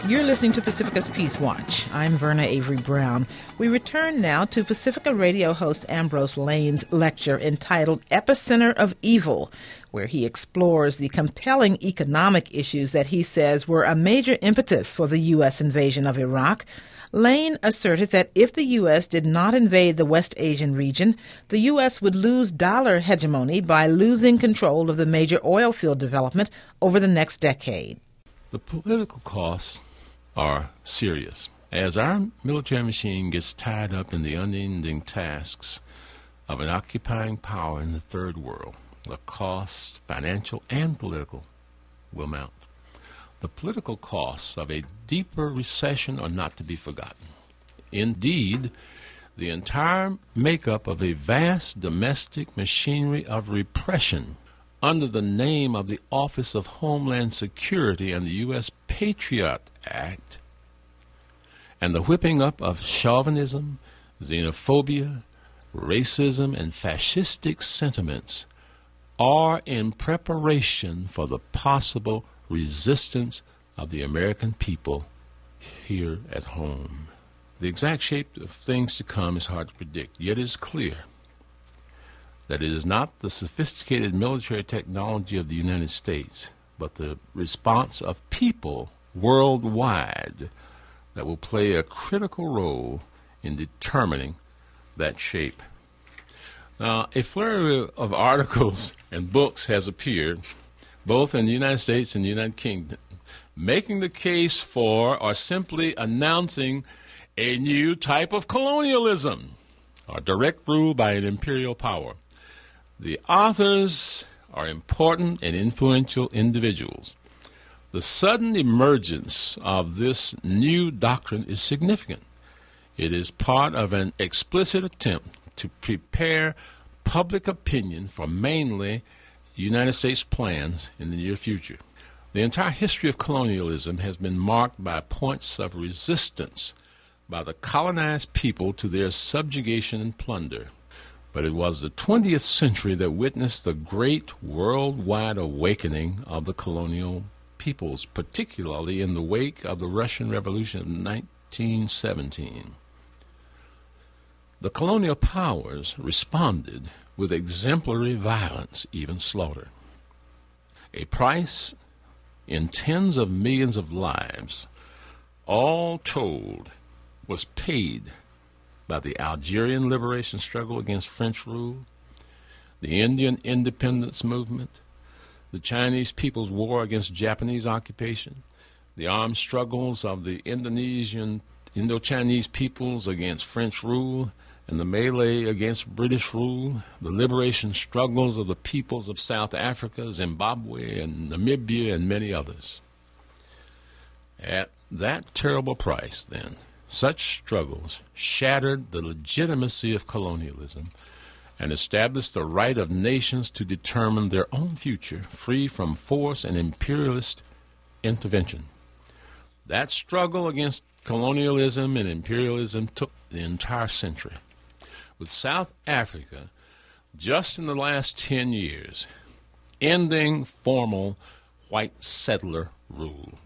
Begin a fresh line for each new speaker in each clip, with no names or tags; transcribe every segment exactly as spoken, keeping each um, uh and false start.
You're listening to Pacifica's Peace Watch. I'm Verna Avery Brown. We return now to Pacifica radio host Ambrose Lane's lecture entitled Epicenter of Evil, where he explores the compelling economic issues that he says were a major impetus for the U S invasion of Iraq. Lane asserted that if the U S did not invade the West Asian region, the U S would lose dollar hegemony by losing control of the major oil field development over the next decade.
The political costs are serious. As our military machine gets tied up in the unending tasks of an occupying power in the third world, the costs, financial and political, will mount. The political costs of a deeper recession are not to be forgotten. Indeed, the entire makeup of a vast domestic machinery of repression under the name of the Office of Homeland Security and the U S Patriot Act, and the whipping up of chauvinism, xenophobia, racism, and fascistic sentiments are in preparation for the possible resistance of the American people here at home. The exact shape of things to come is hard to predict, yet it is clear that it is not the sophisticated military technology of the United States, but the response of people worldwide that will play a critical role in determining that shape. Now, a flurry of articles and books has appeared, both in the United States and the United Kingdom, making the case for or simply announcing a new type of colonialism, or direct rule by an imperial power. The authors are important and influential individuals. The sudden emergence of this new doctrine is significant. It is part of an explicit attempt to prepare public opinion for mainly United States plans in the near future. The entire history of colonialism has been marked by points of resistance by the colonized people to their subjugation and plunder. But it was the twentieth century that witnessed the great worldwide awakening of the colonial peoples, particularly in the wake of the Russian Revolution of nineteen seventeen. The colonial powers responded with exemplary violence, even slaughter. A price in tens of millions of lives, all told, was paid by the Algerian liberation struggle against French rule, the Indian independence movement, the Chinese People's War against Japanese occupation, the armed struggles of the Indonesian, Indo-Chinese peoples against French rule, and the Malay against British rule, the liberation struggles of the peoples of South Africa, Zimbabwe, and Namibia, and many others. At that terrible price, then, such struggles shattered the legitimacy of colonialism and established the right of nations to determine their own future, free from force and imperialist intervention. That struggle against colonialism and imperialism took the entire century, with South Africa just in the last ten years ending formal white settler rule.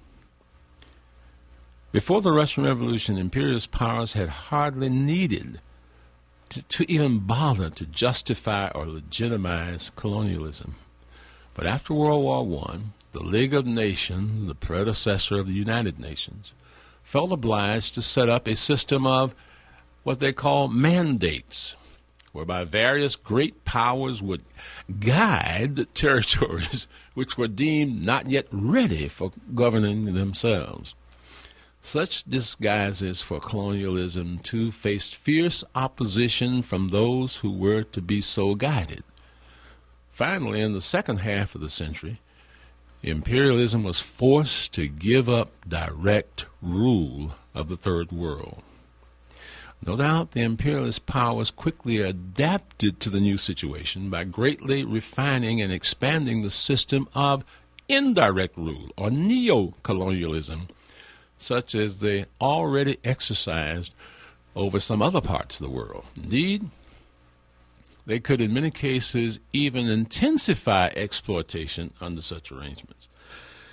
Before the Russian Revolution, imperialist powers had hardly needed to, to even bother to justify or legitimize colonialism. But after World War One, the League of Nations, the predecessor of the United Nations, felt obliged to set up a system of what they call mandates, whereby various great powers would guide territories which were deemed not yet ready for governing themselves. Such disguises for colonialism, too, faced fierce opposition from those who were to be so guided. Finally, in the second half of the century, imperialism was forced to give up direct rule of the Third World. No doubt the imperialist powers quickly adapted to the new situation by greatly refining and expanding the system of indirect rule, or neo-colonialism, such as they already exercised over some other parts of the world. Indeed, they could in many cases even intensify exploitation under such arrangements.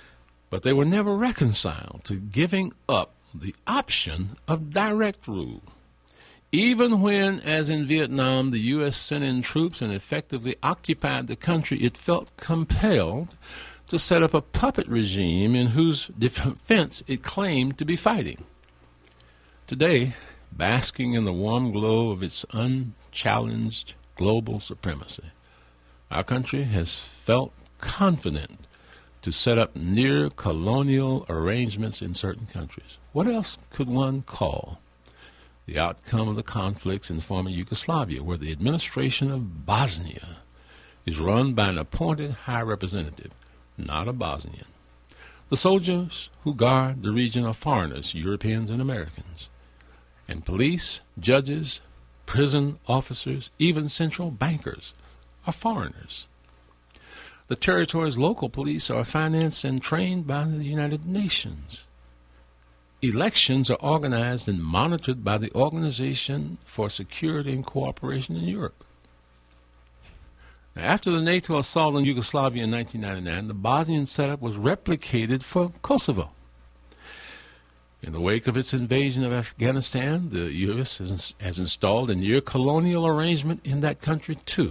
But they were never reconciled to giving up the option of direct rule. Even when, as in Vietnam, the U S sent in troops and effectively occupied the country, it felt compelled to set up a puppet regime in whose defense it claimed to be fighting. Today, basking in the warm glow of its unchallenged global supremacy, our country has felt confident to set up near-colonial arrangements in certain countries. What else could one call the outcome of the conflicts in former Yugoslavia, where the administration of Bosnia is run by an appointed high representative, not a Bosnian? The soldiers who guard the region are foreigners, Europeans and Americans. And police, judges, prison officers, even central bankers are foreigners. The territory's local police are financed and trained by the United Nations. Elections are organized and monitored by the Organization for Security and Cooperation in Europe. Now, after the NATO assault on Yugoslavia in nineteen ninety-nine, the Bosnian setup was replicated for Kosovo. In the wake of its invasion of Afghanistan, the U S has, has installed a near-colonial arrangement in that country, too.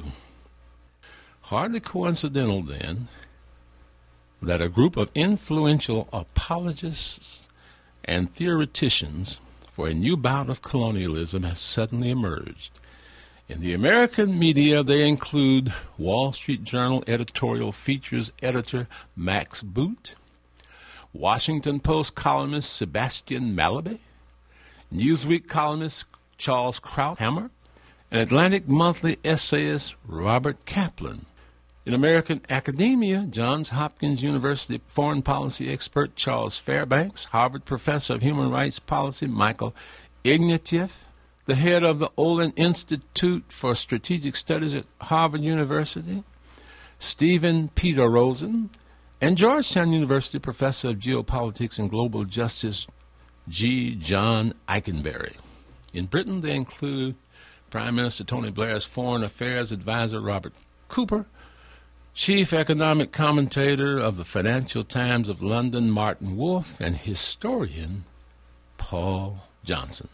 Hardly coincidental, then, that a group of influential apologists and theoreticians for a new bout of colonialism has suddenly emerged. In the American media, they include Wall Street Journal editorial features editor Max Boot, Washington Post columnist Sebastian Mallaby, Newsweek columnist Charles Krauthammer, and Atlantic Monthly essayist Robert Kaplan. In American academia, Johns Hopkins University foreign policy expert Charles Fairbanks, Harvard professor of human rights policy Michael Ignatieff, the head of the Olin Institute for Strategic Studies at Harvard University, Stephen Peter Rosen, and Georgetown University professor of geopolitics and global justice G. John Eikenberry. In Britain, they include Prime Minister Tony Blair's foreign affairs advisor Robert Cooper, chief economic commentator of the Financial Times of London Martin Wolf, and historian Paul Johnson.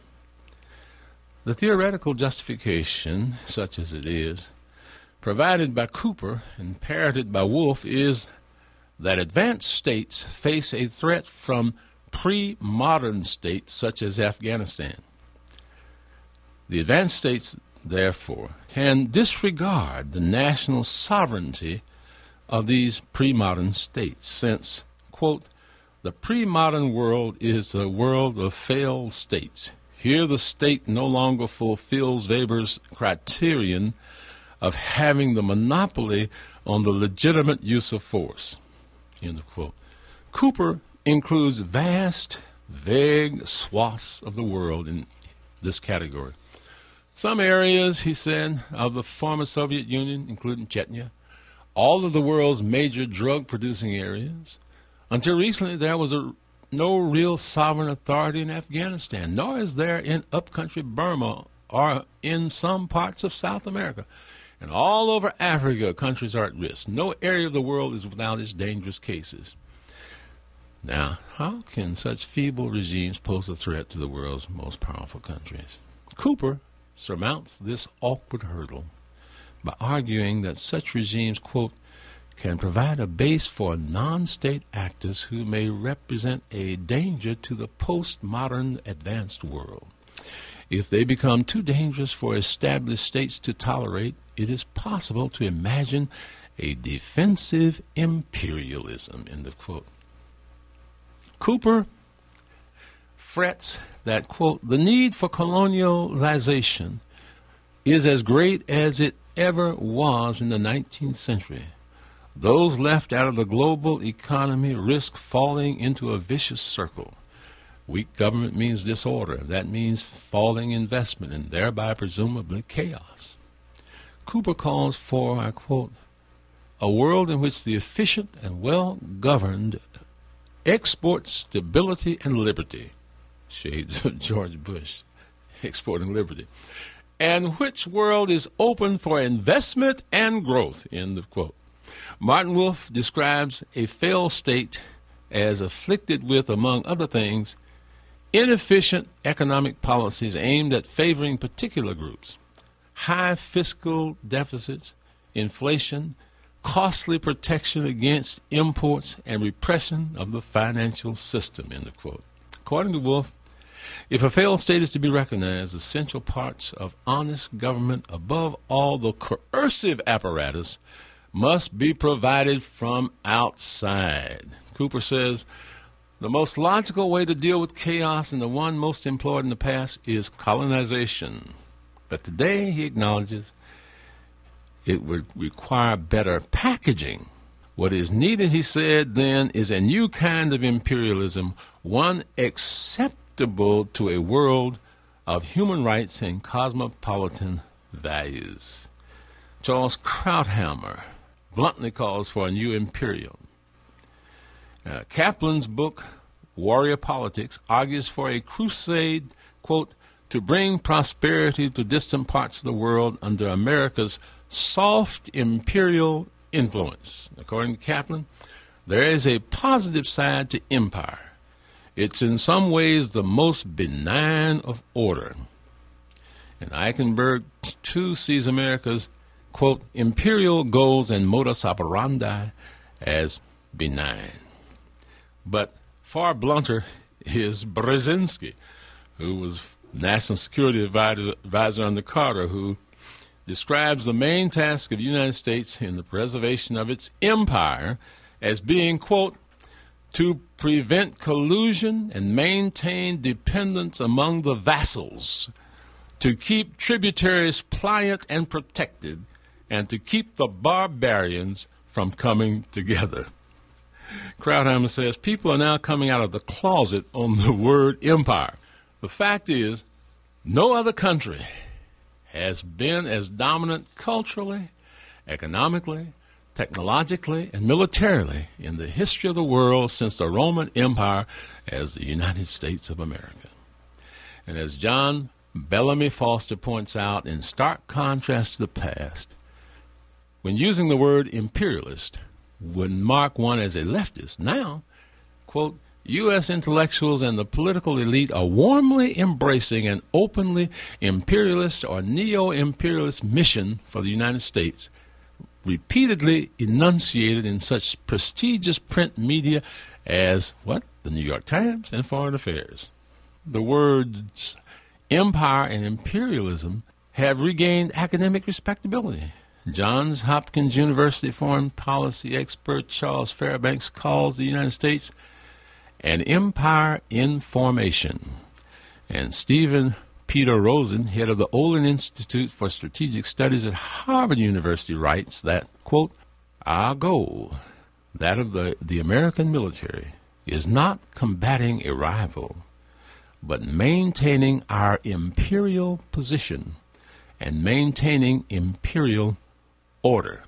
The theoretical justification, such as it is, provided by Cooper and parroted by Wolf is that advanced states face a threat from pre-modern states such as Afghanistan. The advanced states, therefore, can disregard the national sovereignty of these pre-modern states since, quote, the pre-modern world is a world of failed states. Here the state no longer fulfills Weber's criterion of having the monopoly on the legitimate use of force, end of quote. Cooper includes vast, vague swaths of the world in this category. Some areas, he said, of the former Soviet Union, including Chechnya, all of the world's major drug-producing areas. Until recently, there was a, no real sovereign authority in Afghanistan, nor is there in upcountry Burma or in some parts of South America. And all over Africa, countries are at risk. No area of the world is without its dangerous cases. Now, how can such feeble regimes pose a threat to the world's most powerful countries? Cooper surmounts this awkward hurdle by arguing that such regimes, quote, can provide a base for non-state actors who may represent a danger to the postmodern advanced world. If they become too dangerous for established states to tolerate, it is possible to imagine a defensive imperialism, end of quote. Cooper frets that, quote, the need for colonialization is as great as it ever was in the nineteenth century. Those left out of the global economy risk falling into a vicious circle. Weak government means disorder. That means falling investment and thereby presumably chaos. Cooper calls for, I quote, a world in which the efficient and well-governed export stability and liberty, shades of George Bush, exporting liberty, and which world is open for investment and growth, end of quote. Martin Wolf describes a failed state as afflicted with, among other things, inefficient economic policies aimed at favoring particular groups, high fiscal deficits, inflation, costly protection against imports, and repression of the financial system, end of quote. According to Wolff, if a failed state is to be recognized, essential parts of honest government, above all the coercive apparatus, must be provided from outside. Cooper says, the most logical way to deal with chaos, and the one most employed in the past, is colonization. But today, he acknowledges, it would require better packaging. What is needed, he said then, is a new kind of imperialism, one acceptable to a world of human rights and cosmopolitan values. Charles Krauthammer bluntly calls for a new imperium. Uh, Kaplan's book, Warrior Politics, argues for a crusade, quote, to bring prosperity to distant parts of the world under America's soft imperial influence. According to Kaplan, there is a positive side to empire. It's in some ways the most benign of order. And Eichenberg, too, sees America's, quote, imperial goals and modus operandi as benign. But far blunter is Brzezinski, who was National Security Advisor under Carter, who describes the main task of the United States in the preservation of its empire as being, quote, to prevent collusion and maintain dependence among the vassals, to keep tributaries pliant and protected, and to keep the barbarians from coming together. Krauthammer says people are now coming out of the closet on the word empire. The fact is, no other country has been as dominant culturally, economically, technologically, and militarily in the history of the world since the Roman Empire as the United States of America. And as John Bellamy Foster points out, in stark contrast to the past, when using the word imperialist would mark one as a leftist, now, quote, U S intellectuals and the political elite are warmly embracing an openly imperialist or neo-imperialist mission for the United States, repeatedly enunciated in such prestigious print media as, what, the New York Times and Foreign Affairs. The words empire and imperialism have regained academic respectability. Johns Hopkins University foreign policy expert Charles Fairbanks calls the United States an empire in formation. And Stephen Peter Rosen, head of the Olin Institute for Strategic Studies at Harvard University, writes that, quote, our goal, that of the, the American military, is not combating a rival, but maintaining our imperial position and maintaining imperial order.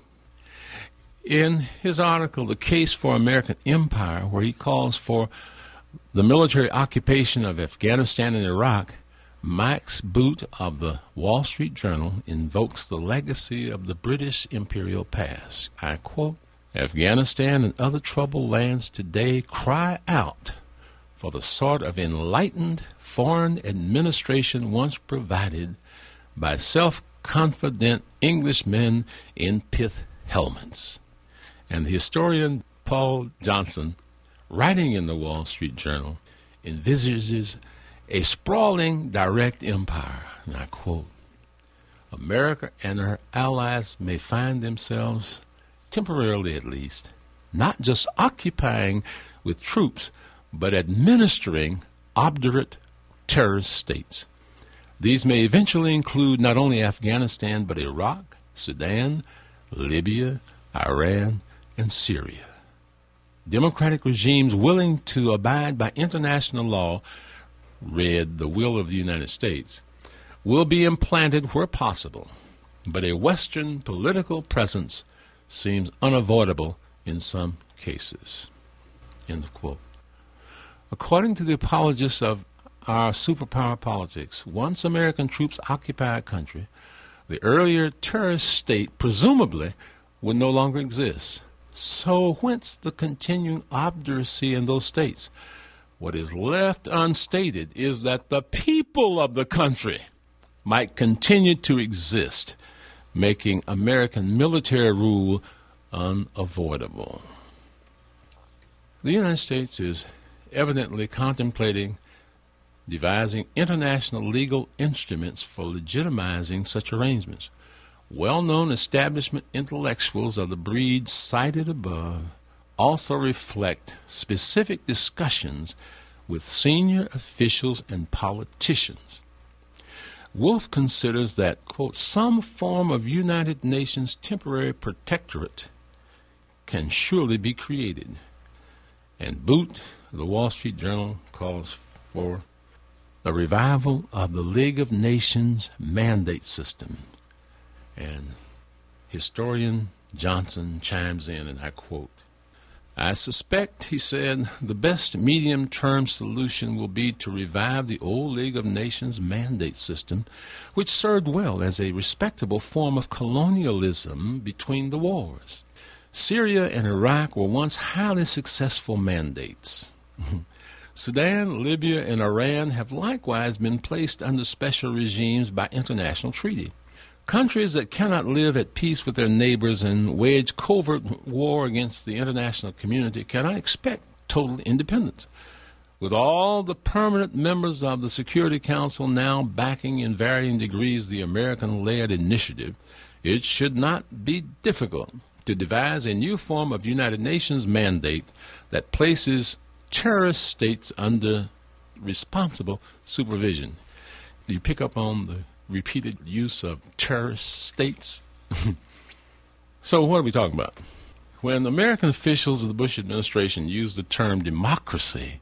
In his article, The Case for American Empire, where he calls for the military occupation of Afghanistan and Iraq, Max Boot of the Wall Street Journal invokes the legacy of the British imperial past. I quote, Afghanistan and other troubled lands today cry out for the sort of enlightened foreign administration once provided by self-confident Englishmen in pith helmets. And the historian Paul Johnson, writing in the Wall Street Journal, envisages a sprawling direct empire, and I quote, America and her allies may find themselves, temporarily at least, not just occupying with troops, but administering obdurate terrorist states. These may eventually include not only Afghanistan, but Iraq, Sudan, Libya, Iran, and Syria. Democratic regimes willing to abide by international law, read the will of the United States, will be implanted where possible, but a Western political presence seems unavoidable in some cases. End of quote. According to the apologists of our superpower politics, once American troops occupy a country, the earlier terrorist state presumably would no longer exist. So whence the continuing obduracy in those states? What is left unstated is that the people of the country might continue to exist, making American military rule unavoidable. The United States is evidently contemplating devising international legal instruments for legitimizing such arrangements. Well-known establishment intellectuals of the breed cited above also reflect specific discussions with senior officials and politicians. Wolf considers that, quote, some form of United Nations temporary protectorate can surely be created. And Boot, the Wall Street Journal, calls for the revival of the League of Nations mandate system. And historian Johnson chimes in, and I quote, I suspect, he said, the best medium-term solution will be to revive the old League of Nations mandate system, which served well as a respectable form of colonialism between the wars. Syria and Iraq were once highly successful mandates. Sudan, Libya, and Iran have likewise been placed under special regimes by international treaty. Countries that cannot live at peace with their neighbors and wage covert war against the international community cannot expect total independence. With all the permanent members of the Security Council now backing in varying degrees the American-led initiative, it should not be difficult to devise a new form of United Nations mandate that places terrorist states under responsible supervision. Do you pick up on the repeated use of terrorist states? So what are we talking about? When American officials of the Bush administration used the term democracy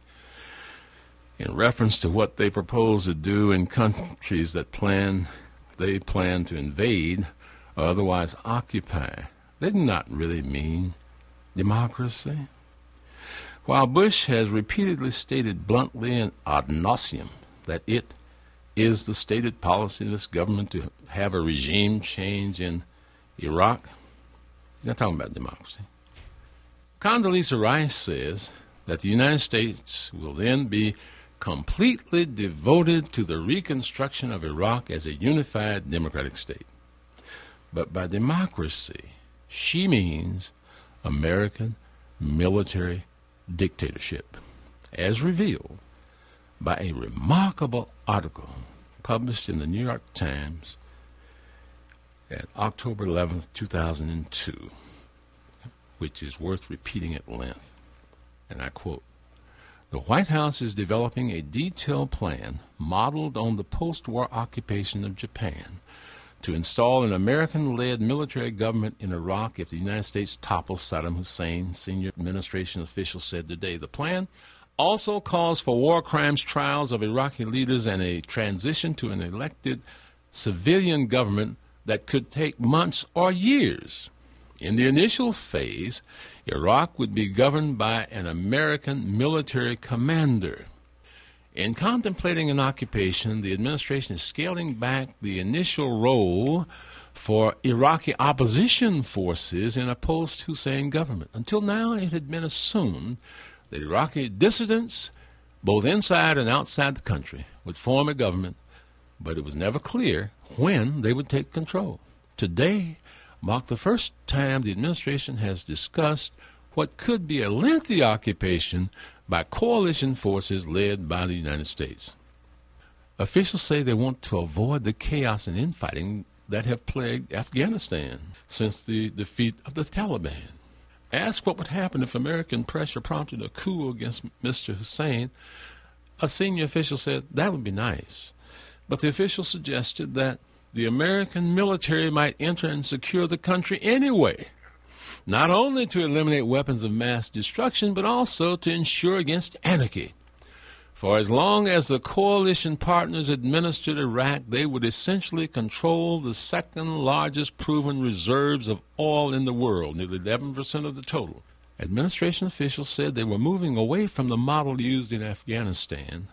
in reference to what they propose to do in countries that plan they plan to invade or otherwise occupy, they do not really mean democracy. While Bush has repeatedly stated bluntly and ad nauseum that it is the stated policy of this government to have a regime change in Iraq, he's not talking about democracy. Condoleezza Rice says that the United States will then be completely devoted to the reconstruction of Iraq as a unified democratic state. But by democracy, she means American military dictatorship, as revealed by a remarkable article published in the New York Times at October eleventh, two thousand two, which is worth repeating at length. And I quote, "The White House is developing a detailed plan modeled on the post-war occupation of Japan to install an American-led military government in Iraq if the United States topples Saddam Hussein," senior administration officials said today. The plan also calls for war crimes trials of Iraqi leaders and a transition to an elected civilian government that could take months or years. In the initial phase, Iraq would be governed by an American military commander. In contemplating an occupation, the administration is scaling back the initial role for Iraqi opposition forces in a post-Hussein government. Until now, it had been assumed that Iraqi dissidents, both inside and outside the country, would form a government, but it was never clear when they would take control. Today marked the first time the administration has discussed what could be a lengthy occupation by coalition forces led by the United States. Officials say they want to avoid the chaos and infighting that have plagued Afghanistan since the defeat of the Taliban. Asked what would happen if American pressure prompted a coup against Mister Hussein, a senior official said that would be nice. But the official suggested that the American military might enter and secure the country anyway, not only to eliminate weapons of mass destruction, but also to ensure against anarchy. For as long as the coalition partners administered Iraq, they would essentially control the second largest proven reserves of oil in the world, nearly eleven percent of the total. Administration officials said they were moving away from the model used in Afghanistan,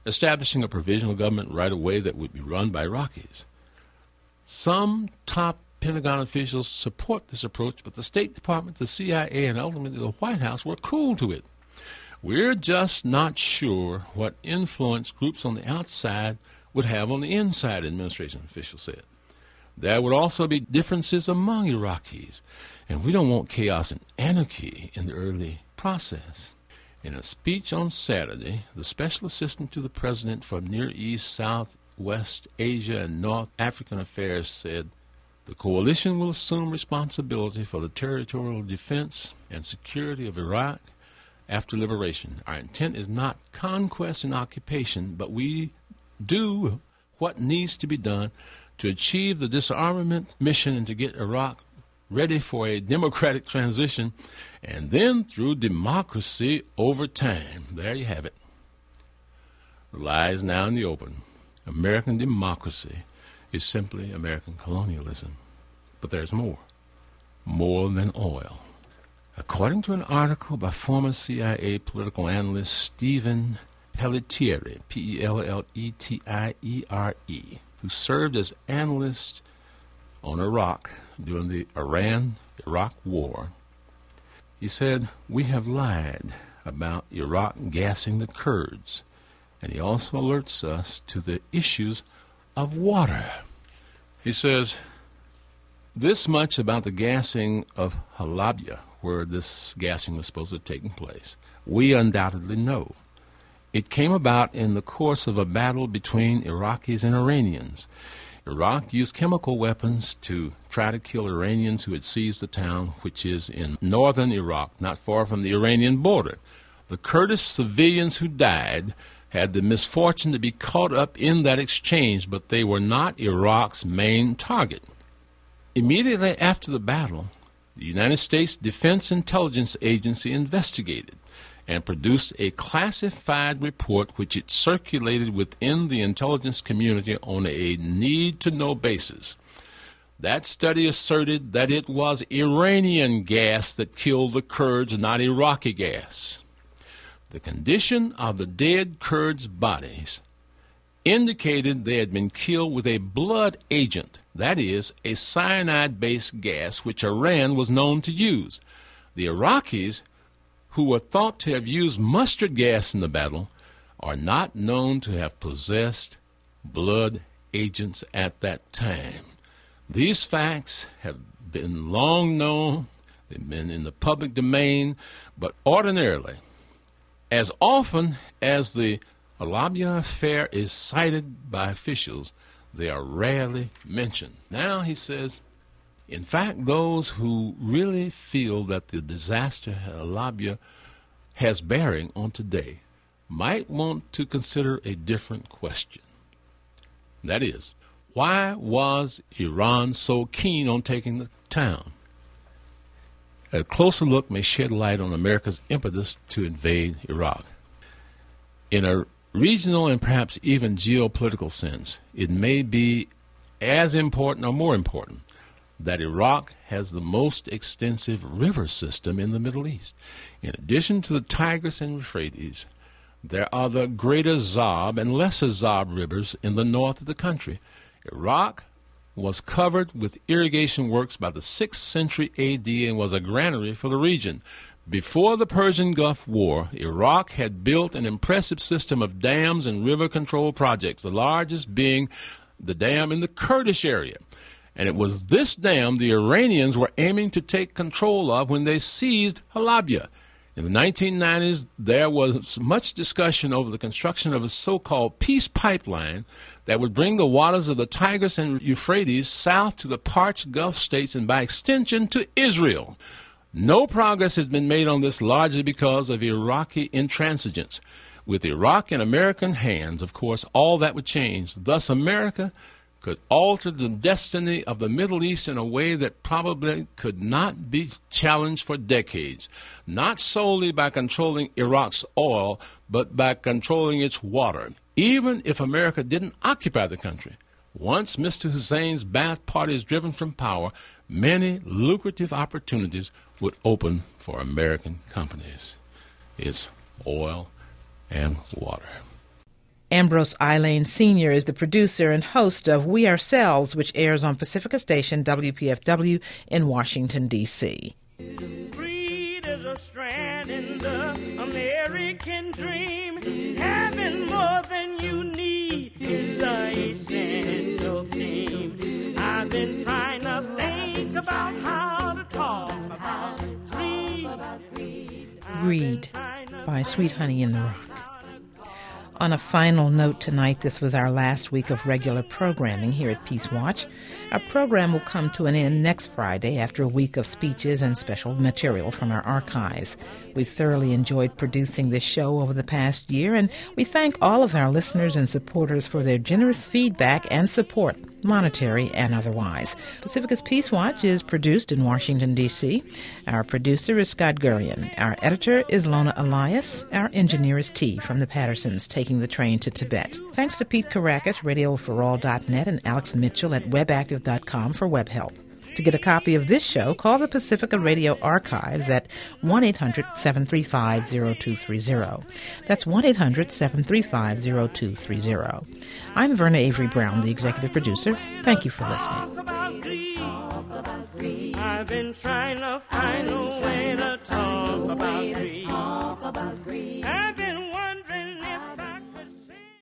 establishing a provisional government right away that would be run by Iraqis. Some top Pentagon officials support this approach, but the State Department, the C I A, and ultimately the White House were cool to it. We're just not sure what influence groups on the outside would have on the inside, administration officials said. There would also be differences among Iraqis, and we don't want chaos and anarchy in the early process. In a speech on Saturday, the Special Assistant to the President for Near East, Southwest Asia, and North African Affairs said, the coalition will assume responsibility for the territorial defense and security of Iraq after liberation. Our intent is not conquest and occupation, but we do what needs to be done to achieve the disarmament mission and to get Iraq ready for a democratic transition, and then through democracy over time. There you have it. The lie is now in the open. American democracy is simply American colonialism. But there's more. More than oil. According to an article by former C I A political analyst Stephen Pelletieri, P E L L E T I E R E, who served as analyst on Iraq during the Iran-Iraq War, he said, we have lied about Iraq gassing the Kurds, and he also alerts us to the issues of water. He says, this much about the gassing of Halabja, where this gassing was supposed to have taken place, we undoubtedly know. It came about in the course of a battle between Iraqis and Iranians. Iraq used chemical weapons to try to kill Iranians who had seized the town, which is in northern Iraq, not far from the Iranian border. The Kurdish civilians who died had the misfortune to be caught up in that exchange, but they were not Iraq's main target. Immediately after the battle, the United States Defense Intelligence Agency investigated and produced a classified report which it circulated within the intelligence community on a need-to-know basis. That study asserted that it was Iranian gas that killed the Kurds, not Iraqi gas. The condition of the dead Kurds' bodies indicated they had been killed with a blood agent, that is, a cyanide-based gas which Iran was known to use. The Iraqis, who were thought to have used mustard gas in the battle, are not known to have possessed blood agents at that time. These facts have been long known, they've been in the public domain, but ordinarily, as often as the Halabja affair is cited by officials, they are rarely mentioned. Now, he says, in fact, those who really feel that the disaster at Halabja has bearing on today might want to consider a different question. That is, why was Iran so keen on taking the town? A closer look may shed light on America's impetus to invade Iraq. In a regional and perhaps even geopolitical sense, it may be as important or more important that Iraq has the most extensive river system in the Middle East. In addition to the Tigris and Euphrates, there are the greater Zab and lesser Zab rivers in the north of the country. Iraq was covered with irrigation works by the sixth century A D and was a granary for the region. Before the Persian Gulf War, Iraq had built an impressive system of dams and river control projects, the largest being the dam in the Kurdish area. And it was this dam the Iranians were aiming to take control of when they seized Halabja. In the nineteen nineties, there was much discussion over the construction of a so-called peace pipeline that would bring the waters of the Tigris and Euphrates south to the parched Gulf states and by extension to Israel. No progress has been made on this largely because of Iraqi intransigence. With Iraq in American hands, of course, all that would change. Thus, America could alter the destiny of the Middle East in a way that probably could not be challenged for decades, not solely by controlling Iraq's oil, but by controlling its water. Even if America didn't occupy the country, once Mister Hussein's Ba'ath Party is driven from power, many lucrative opportunities would open for American companies. It's oil and water.
Ambrose Eileen Senior is the producer and host of We Ourselves, which airs on Pacifica Station W P F W in Washington, D C
Greed is a strand in the American dream. Having more than you need is the essential theme. I've been trying to think about how to talk about greed.
Greed by Sweet Honey in the Rock. On a final note tonight, this was our last week of regular programming here at Peace Watch. Our program will come to an end next Friday after a week of speeches and special material from our archives. We've thoroughly enjoyed producing this show over the past year, and we thank all of our listeners and supporters for their generous feedback and support, monetary and otherwise. Pacifica's Peace Watch is produced in Washington, D C Our producer is Scott Gurian. Our editor is Lona Elias. Our engineer is T from the Pattersons, taking the train to Tibet. Thanks to Pete Caracas, radio for all dot net, and Alex Mitchell at webactive dot com for web help. To get a copy of this show, call the Pacifica Radio Archives at one eight hundred seven three five zero two three zero. That's one eight hundred seven three five zero two three zero. I'm Verna Avery Brown, the executive producer. Thank you for listening.
I've been trying to find a way to talk about greed.